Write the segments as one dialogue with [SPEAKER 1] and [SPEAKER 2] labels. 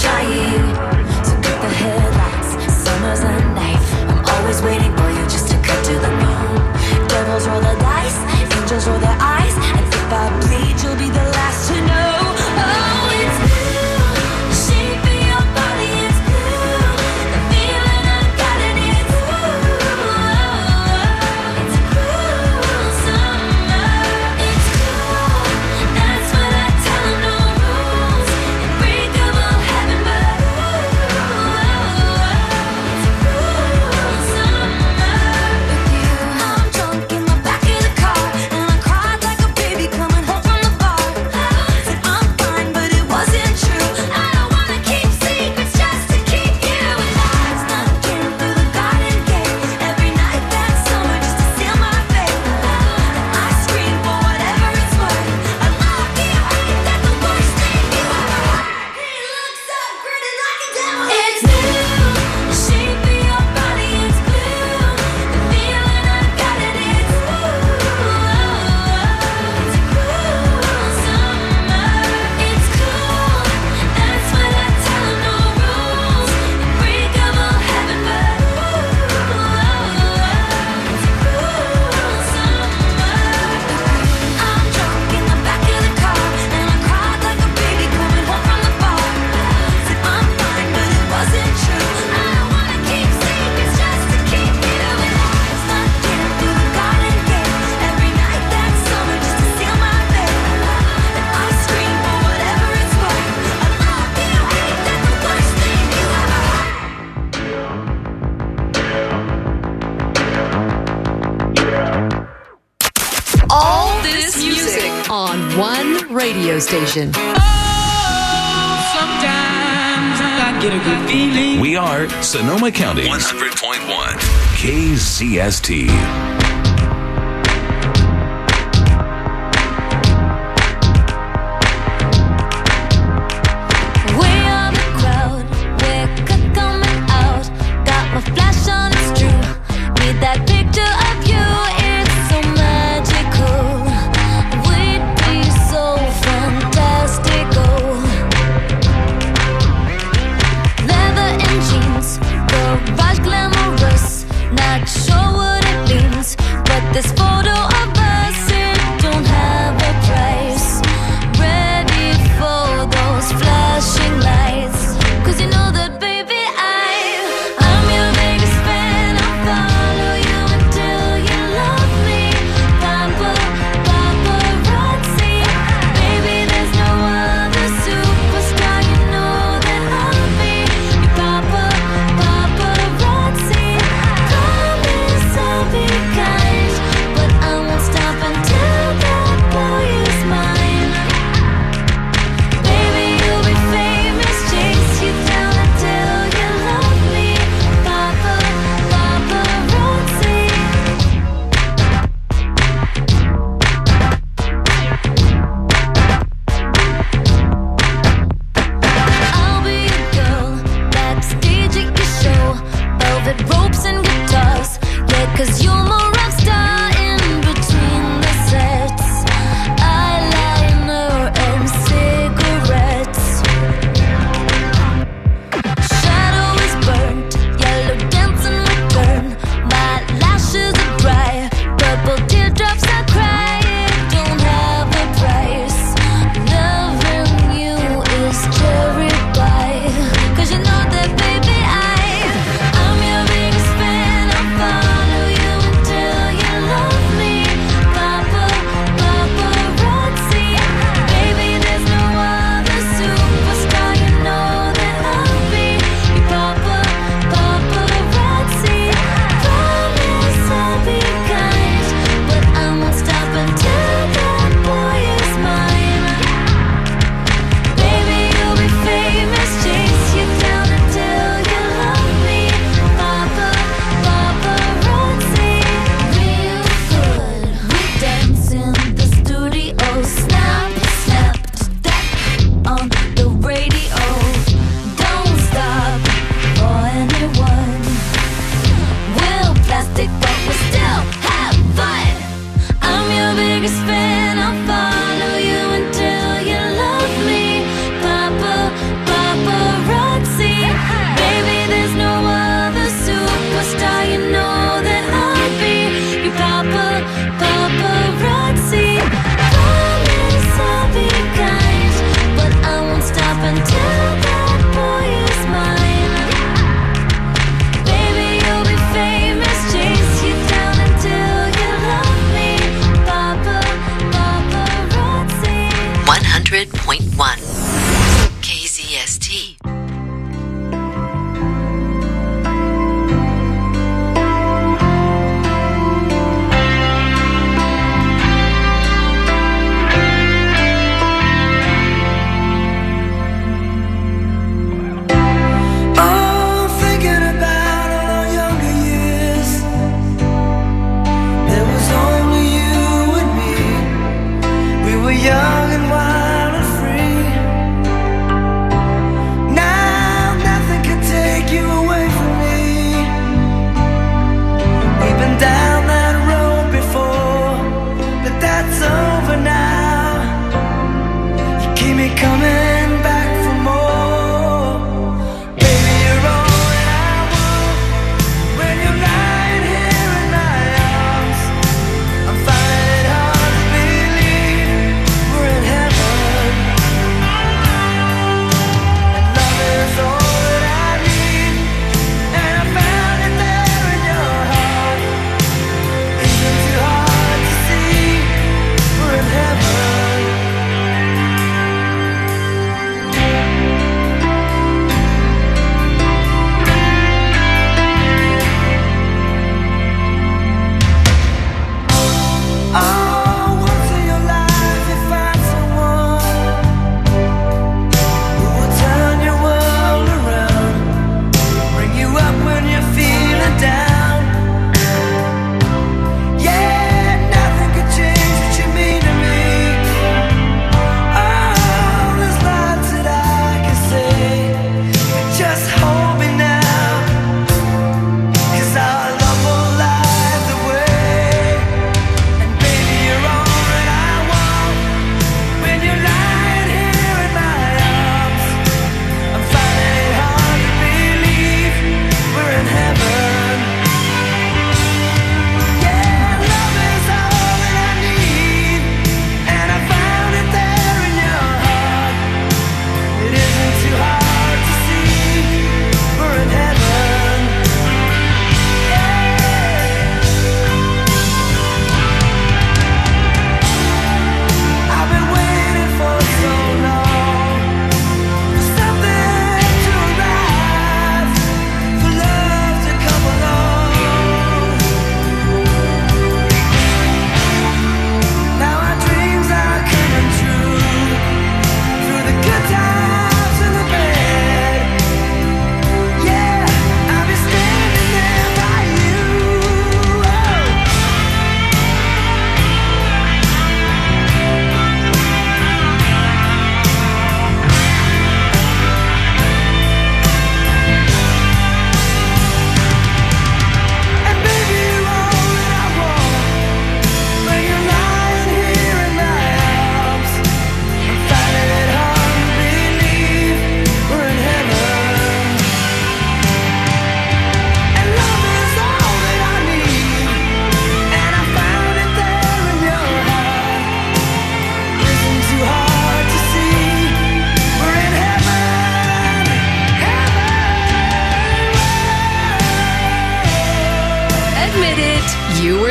[SPEAKER 1] dying. So cut the headlights, summer's a knife. I'm always waiting for you just to cut to the bone. Devils roll the dice, angels roll their eyes, and if I bleed, you'll be the last to know. Oh, it's blue, the shape of your body is blue. The feeling I got it is blue. It's a cruel summer. It's cool, that's what I tell 'em. No rules, unbreakable heaven, but it's a cruel summer with you. I'm drunk in the back of the car, and I cried like a baby coming home from the bar. Said I'm fine, but it wasn't true. I don't wanna keep secrets just to keep you alive. Snuck in through the garden gate every night that summer just to seal my fate. I scream for whatever it's worth. I love you, ain't that the worst thing you ever heard? He looks so gritty like a devil. It's blue, the shape of your body is blue. The feeling I got it is blue. It's a cruel summer. It's cool, that's what I tell 'em. No rules, unbreakable heaven, but it's a cruel summer. I'm drunk in the back of the car, and I cried like a baby coming home from the bar. Said I'm fine, but it wasn't true. I don't wanna keep secrets just to keep you alive. Snuck in through the garden gate every night that summer just to seal my fate. And I scream for whatever it's worth. I love you, ain't that the worst thing you ever heard?
[SPEAKER 2] All this music on one radio station.
[SPEAKER 3] Sometimes I get a good feeling.
[SPEAKER 4] We are Sonoma County 100.1 KZST.
[SPEAKER 1] We are the crowd, we're coming out. Got my flash on, it's true. Need that picture of you, it's so magical. We'd be so fantastical. Leather and jeans, garage glamorous. Not sure what it means,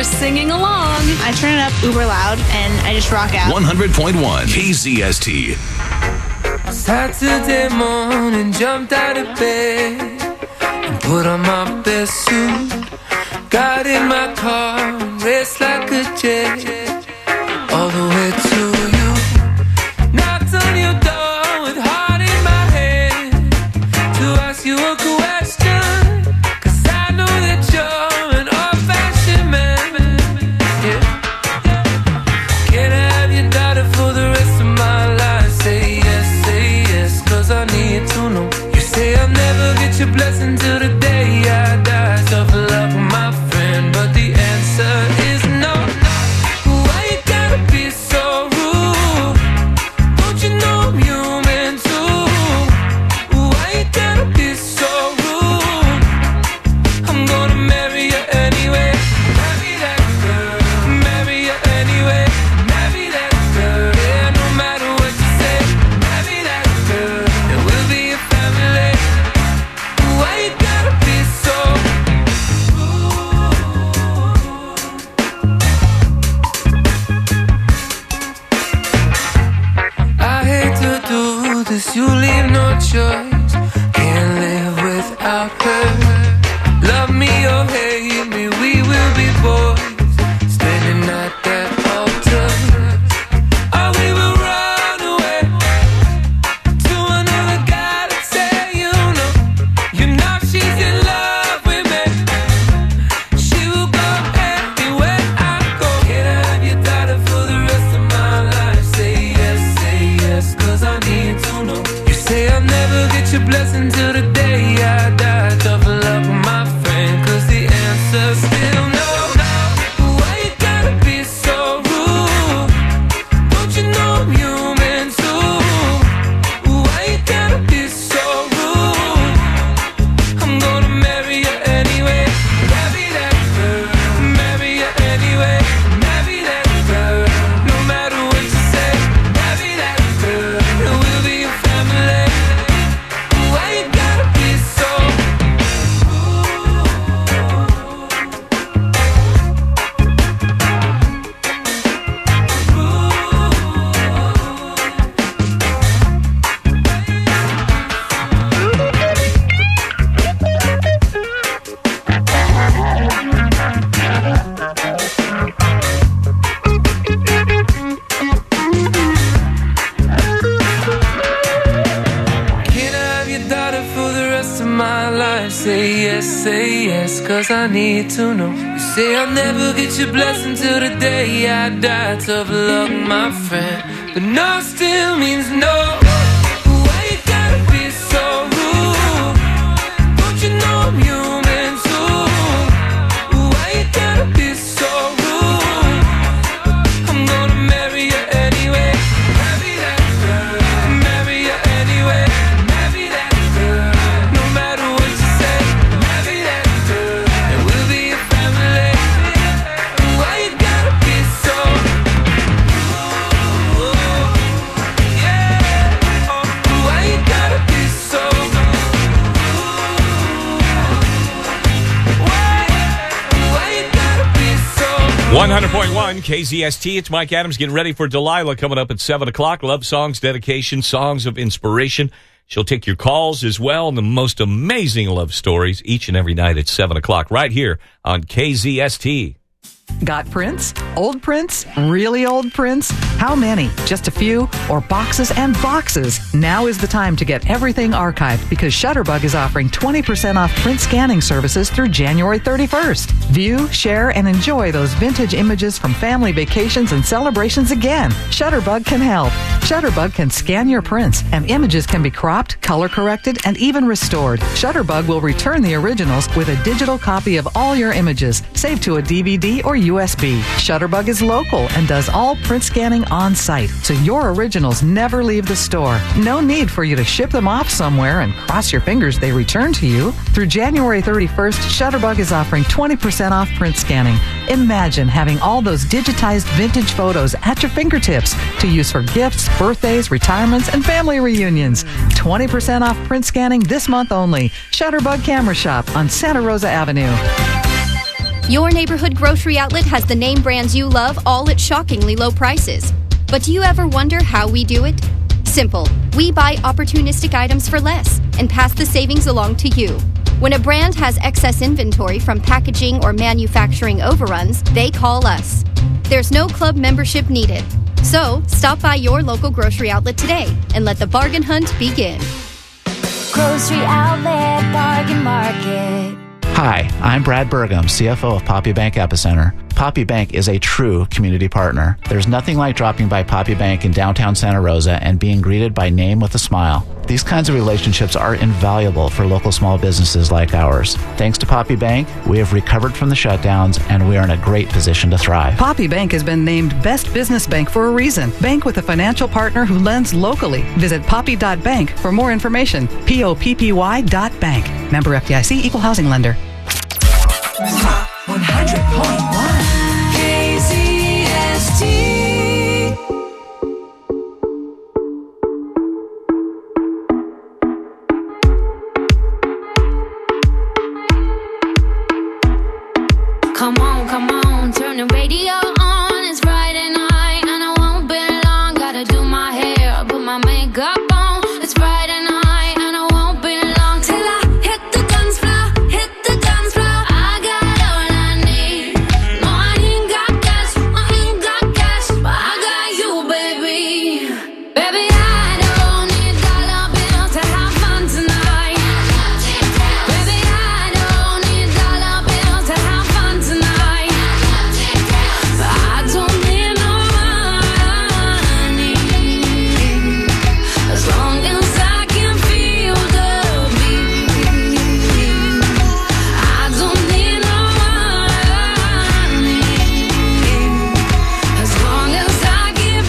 [SPEAKER 2] singing along.
[SPEAKER 5] I turn it up uber loud and I just rock out.
[SPEAKER 4] 100.1 KZST.
[SPEAKER 6] Saturday morning, jumped out of bed and put on my best suit. Got in my car and raced like a jet all the way to you. Knocked on your door with heart in my head to ask you a question, 'cause I know that you're an old-fashioned man. Yeah. Can I have your daughter for the rest of my life? Say yes, 'cause I need to know. You say I'll never get your blessing till the day I die. Tough luck, my friend, but the answer is no. Why you gotta be so rude? Don't you know I'm human too? Why you gotta be so rude? I'm gonna marry you anyway. Marry that girl. Marry you anyway. Marry that girl. Yeah, no matter what you say. Marry that girl. And we'll be a family. Why you gotta be so I hate to do this, you leave no choice. Can't live without her. Love me or hate me, we will be boys, standing at that altar. Or we will run away to another guy to say you know she's in love with me. She will go anywhere I go. Can I have your daughter for the rest of my life? Say yes, 'cause I need to know. You say I'll never get your blessing till the day I die. Tough luck, my friend, 'cause the answer's still no. Why you gotta be so rude? Don't you know I'm human too? Why you gotta be so rude? I'm gonna marry you anyway. Marry that girl. Marry you anyway. Marry that girl. No matter what you say. Marry that girl. And we'll be a family. Why you gotta be so Can I have your daughter for the rest of my life? Say yes, 'cause I need to know. You say I'll never get your blessing till the day I die. Tough luck, my friend, but no still means no. Why you gotta be so rude? Don't you know I'm human too? Why you gotta be so rude? I'm gonna marry you anyway. Marry that girl. Marry you anyway. Marry that girl. No matter what you say. Marry that girl. And we'll be a family. Why you gotta be so yeah. Why you gotta be so Why you gotta be so
[SPEAKER 7] 100.1 KZST. It's Mike Adams getting ready for Delilah coming up at 7 o'clock. Love songs, dedication, songs of inspiration. She'll take your calls as well and the most amazing love stories each and every night at 7 o'clock right here on KZST.
[SPEAKER 8] Got prints? Old prints? Really old prints? How many? Just a few? Or boxes and boxes? Now is the time to get everything archived because Shutterbug is offering 20% off print scanning services through January 31st. View, share, and enjoy those vintage images from family vacations and celebrations again. Shutterbug can help. Shutterbug can scan your prints, and images can be cropped, color corrected, and even restored. Shutterbug will return the originals with a digital copy of all your images, saved to a DVD or USB. Shutterbug is local and does all print scanning on site, so your originals never leave the store. No need for you to ship them off somewhere and cross your fingers they return to you. Through January 31st, Shutterbug is offering 20% off print scanning. Imagine having all those digitized vintage photos at your fingertips to use for gifts, birthdays, retirements, and family reunions. 20% off print scanning this month only. Shutterbug Camera Shop on Santa Rosa Avenue.
[SPEAKER 9] Your neighborhood grocery outlet has the name brands you love, all at shockingly low prices. But do you ever wonder how we do it? Simple. We buy opportunistic items for less and pass the savings along to you. When a brand has excess inventory from packaging or manufacturing overruns, they call us. There's no club membership needed. So, stop by your local grocery outlet today and let the bargain hunt begin.
[SPEAKER 1] Grocery Outlet Bargain Market.
[SPEAKER 10] Hi, I'm Brad Burgum, CFO of Poppy Bank Epicenter. Poppy Bank is a true community partner. There's nothing like dropping by Poppy Bank in downtown Santa Rosa and being greeted by name with a smile. These kinds of relationships are invaluable for local small businesses like ours. Thanks to Poppy Bank, we have recovered from the shutdowns and we are in a great position to thrive.
[SPEAKER 8] Poppy Bank has been named Best Business Bank for a reason. Bank with a financial partner who lends locally. Visit poppy.bank for more information. POPPY.bank. Member FDIC, Equal Housing Lender.
[SPEAKER 1] 100.1 KZST. Come on, turn the radio on. It's Friday night and I won't be long. Gotta do my hair, put my makeup on. It's Friday night and I won't be long till I hit the dance floor, hit the dance floor. I got all I need. No, I ain't got cash, but I got you, baby. Baby, I don't need dollar bills to have fun tonight. Baby, I don't need dollar bills to have fun tonight. But I don't need no money as long as I can feel the beat. I don't need no money as long as I keep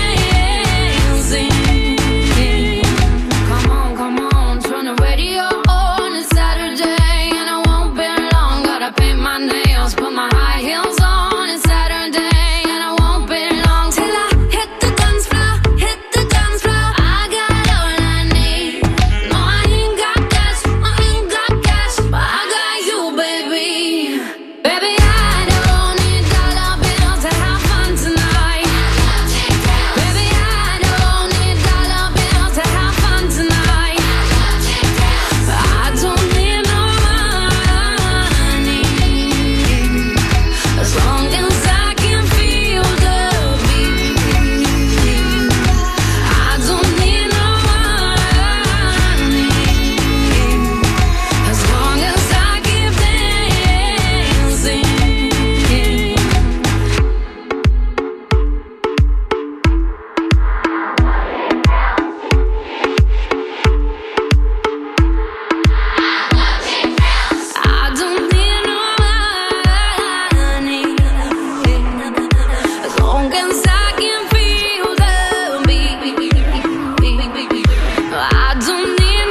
[SPEAKER 1] dancing. Come on, turn the radio on. It's Saturday and I won't be long. Gotta paint my nails, put my high heels on. It's Saturday and I won't be long till I hit the dance floor, hit the dance floor. I got all I need. No, I ain't got cash, but I got you, baby. Baby, I don't need dollar bills to have fun tonight. Baby, I don't need dollar bills to have fun tonight. But I don't need no money as long as I can feel the beat. I don't need no money as long as I keep dancing. I don't need no money as long as I can feel the beat. I don't need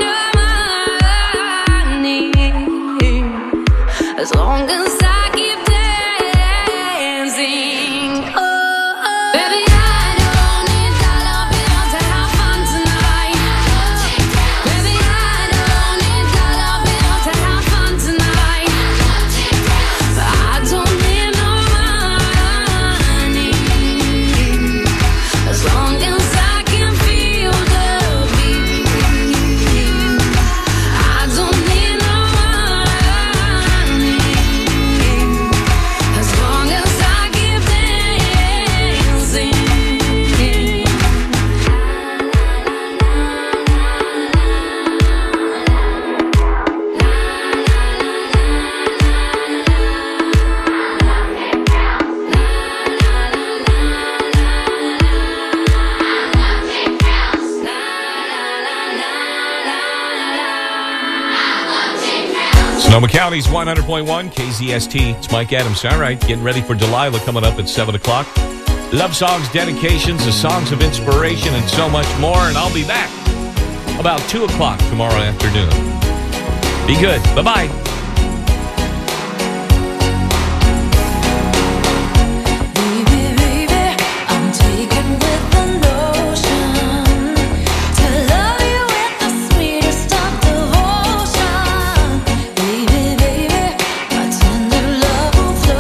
[SPEAKER 1] no money as long as I keep dancing. Oh, baby, I don't need dollar bills to have fun tonight. Baby, I don't need dollar bills to have fun tonight. But I don't need no money as long as I can feel the beat. I don't need no money as long as I keep dancing.
[SPEAKER 7] Sonoma County's 100.1 KZST. It's Mike Adams. All right, getting ready for Delilah coming up at 7 o'clock. Love songs, dedications, the songs of inspiration, and so much more. And I'll be back about 2 o'clock tomorrow afternoon. Be good. Bye-bye.
[SPEAKER 1] Flow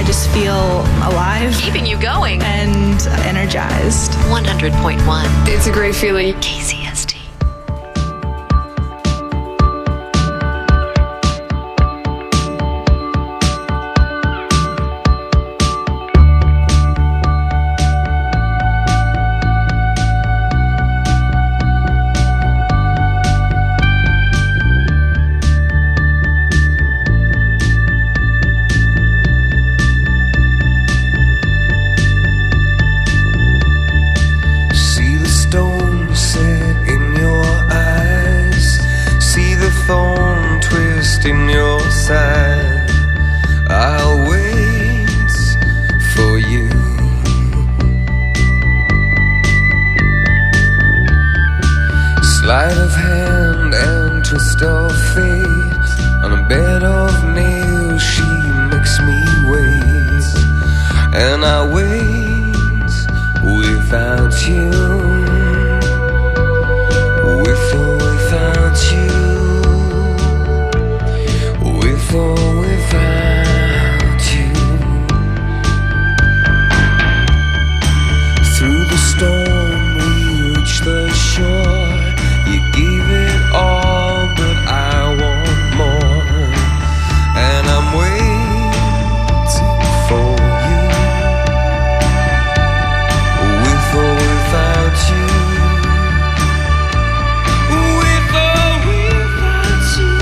[SPEAKER 5] I just feel alive.
[SPEAKER 2] Keeping you going.
[SPEAKER 5] And energized.
[SPEAKER 2] 100.1.
[SPEAKER 11] It's a great feeling.
[SPEAKER 2] KZST.
[SPEAKER 6] In your side, I'll wait for you. Sleight of hand and twist of fate. On a bed of nails, she makes me wait, and I wait without you, with or without you. With or without you. Through the storm we reach the shore. You gave it all, but I want more. And I'm waiting for you. With or without you. With or without you.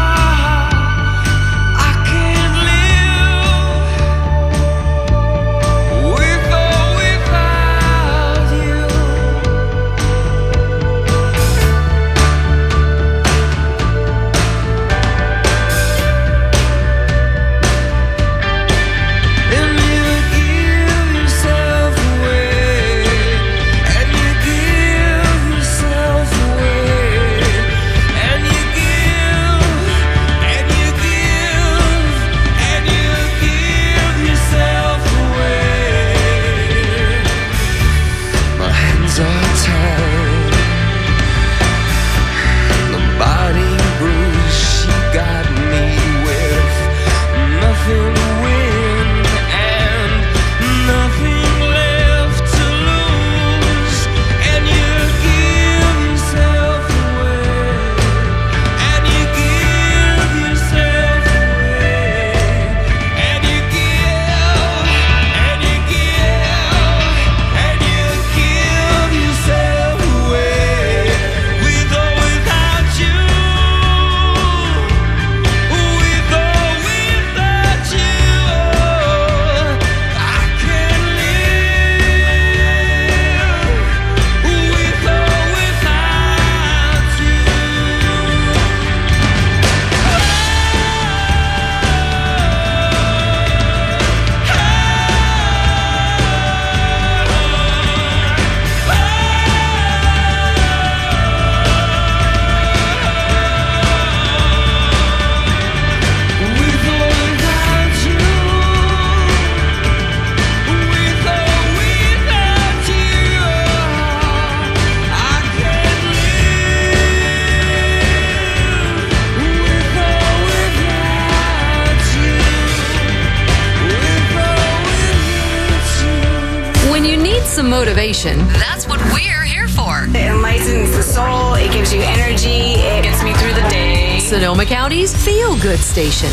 [SPEAKER 2] Some motivation. That's what we're here for.
[SPEAKER 12] It enlightens the soul. It gives you energy. It gets me through the day.
[SPEAKER 2] Sonoma County's Feel Good Station.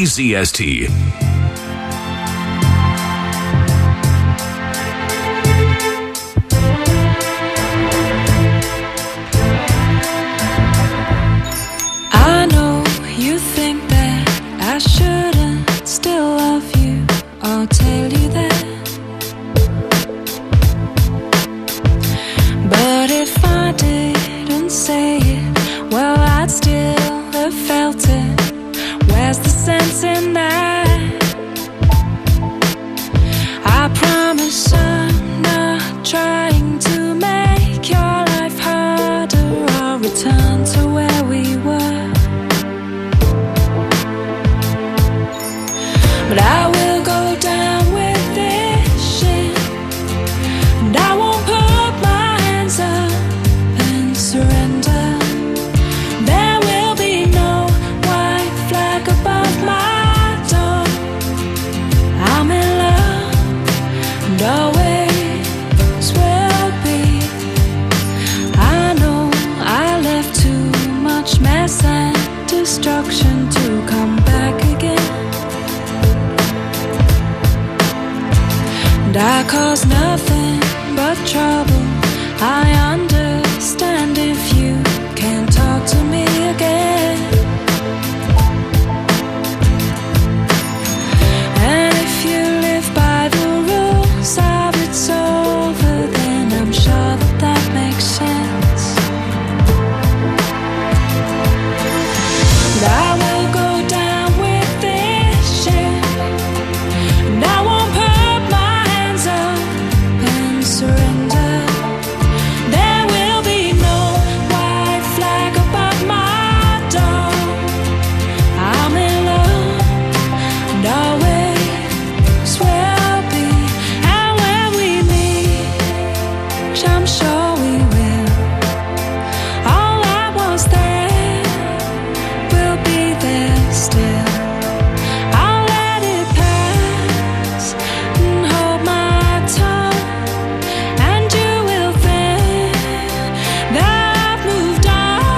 [SPEAKER 4] KZST.
[SPEAKER 13] I know you think that I shouldn't still love you. I'll tell you that. But if I didn't say it, well, I'd still have felt it. Where's the sense in that? I promise I'm not trying to make your life harder. I'll return to where we were. But I will go down with it. and always will be. I know I left too much mess and destruction to come back again. And I caused nothing but trouble. I understand if you can't talk to me again. And if you live by the rules of it's over, then I'm sure that that makes sense. And I will go down with this ship, and I won't put my hands up and surrender. There will be no white flag above my door. I'm in love and always will be. And when we meet, which I'm sure we will, all that was there will be there still. I'll let it pass and hold my tongue, and you will think that I've moved on.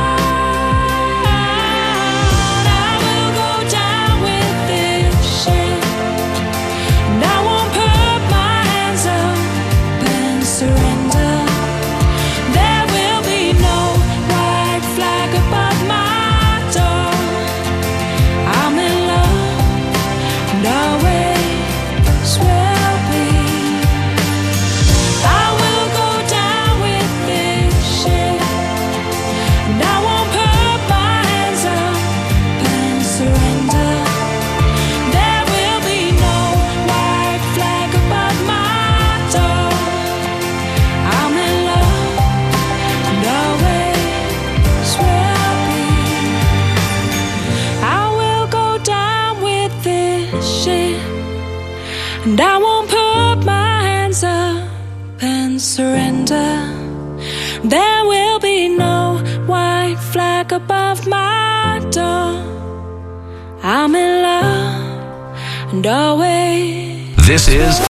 [SPEAKER 13] I will go down with this ship, and I won't put my hands up and surrender. There will be no white flag above my door. I'm in love and always will be. I will go down with this ship, and I won't put my hands up and surrender. There will be no white flag above my door. I'm in love and always will be. I will go down with this ship, and I won't put my hands up and surrender. There will be no white flag above my door. I'm in love and always.
[SPEAKER 4] This is